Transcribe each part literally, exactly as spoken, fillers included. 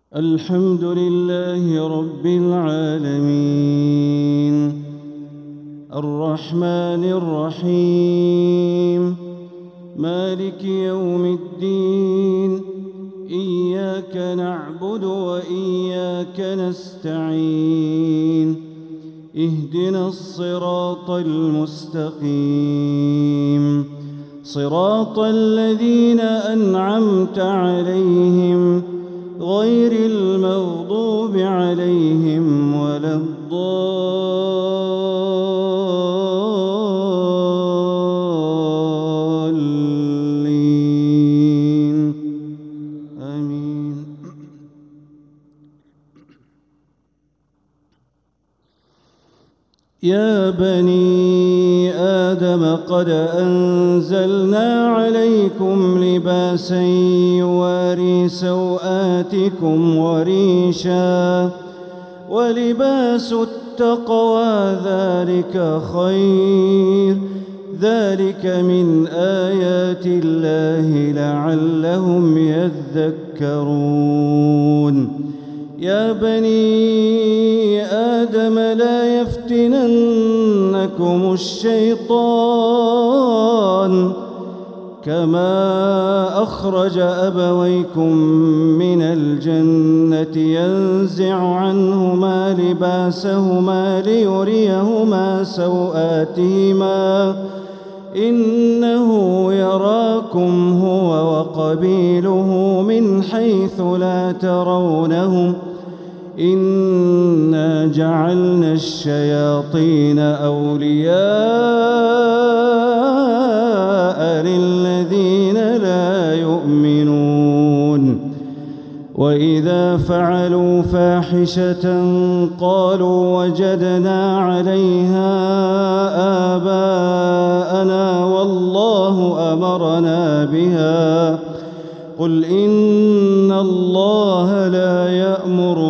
الحمد لله رب العالمين الرحمن الرحيم مالك يوم الدين إياك نعبد وإياك نستعين اهدنا الصراط المستقيم صراط الذين أنعمت عليهم غير المغضوب عليهم ولا الضالين آمين. يا بني آدم قد أنزلنا عليكم لباسا يواري سوآتكم وريشا ولباس التقوى ذلك خير ذلك من آيات الله لعلهم يذكرون. يا بني آدم لا يفتننكم الشيطان كما أخرج أبويكم من الجنة ينزع عنهما لباسهما ليريهما سوآتهما إنه يراكم هو وقبيله من حيث لا ترونهم إنا جعلنا الشياطين أولياء للذين لا يؤمنون وإذا فعلوا فاحشة قالوا وجدنا عليها آباءنا والله أمرنا بها قل إن الله لا يأمر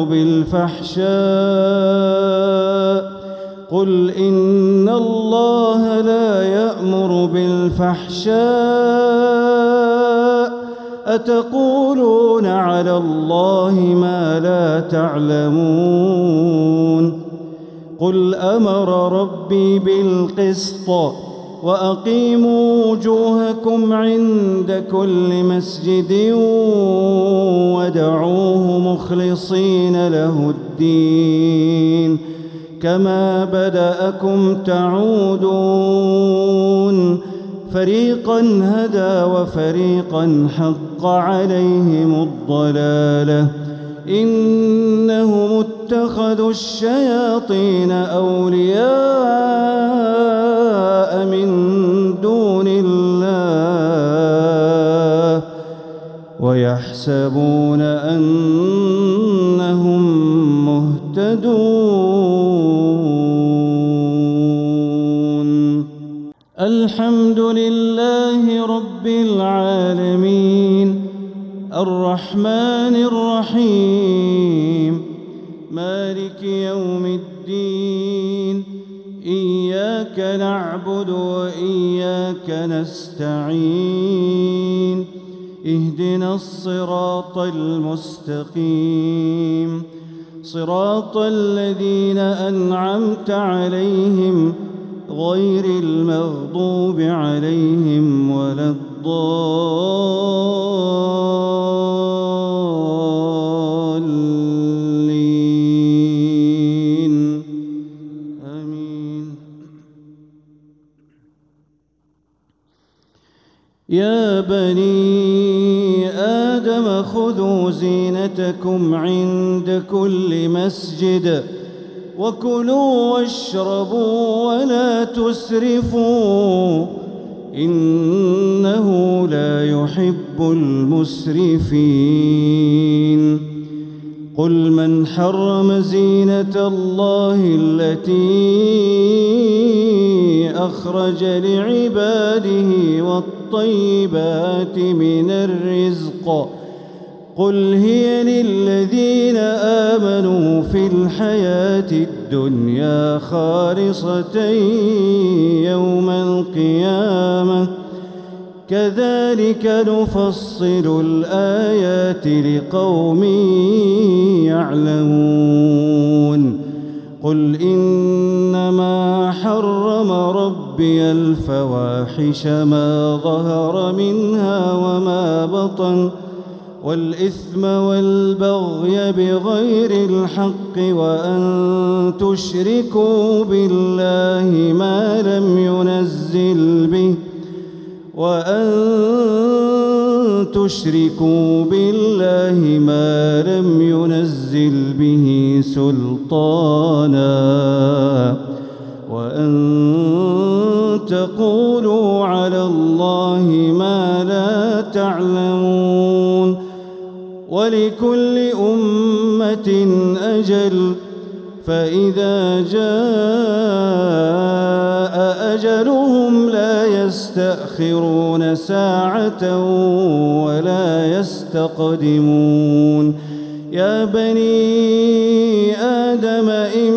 بالفحشاء قل إن الله لا يأمر بالفحشاء أتقولون على الله ما لا تعلمون قل أمر ربي بالقسط وأقيموا وجوهكم عند كل مسجد ودعوه مخلصين له الدين كما بدأكم تعودون فريقا هدى وفريقا حق عليهم الضلالة إنهم اتخذوا الشياطين أولياء من دون الله ويحسبون أنهم مهتدون. الحمد لله رب العالمين الرحمن الرحيم مالك يوم الدين إياك نعبد وإياك نستعين اهدنا الصراط المستقيم صراط الذين أنعمت عليهم غير المغضوب عليهم ولا الضالين آمين. يا بني آدم خذوا زينتكم عند كل مسجد وكلوا واشربوا ولا تسرفوا إنه لا يحب المسرفين. قل من حرم زينة الله التي أخرج لعباده والطيبات من الرزق قل هي للذين آمنوا في الحياة الدنيا خالصة يوم القيامة كذلك نفصل الآيات لقوم يعلمون قل إنما حرم ربي الفواحش ما ظهر منها وما بطن والإثم والبغي بغير الحق وأن تشركوا بالله ما لم ينزل به وأن تشركوا بالله ما لم ينزل به سلطانا وأن تقولوا على الله ما لا تعلمون ولكل أمة أجل فإذا جاء أجلهم لا يستأخرون ساعة ولا يستقدمون يا بني آدم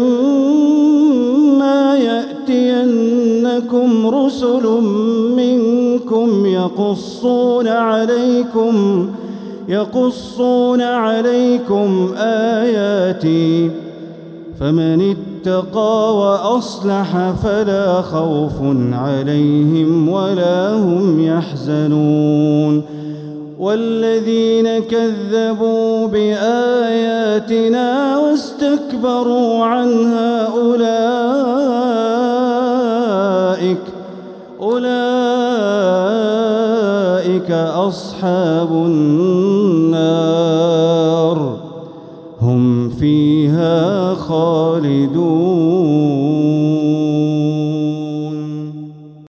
إما يأتينكم رسل منكم يقصون عليكم يقصون عليكم آياتي فمن اتقى وأصلح فلا خوف عليهم ولا هم يحزنون والذين كذبوا بآياتنا واستكبروا عنها أولئك أولئك أصحاب النار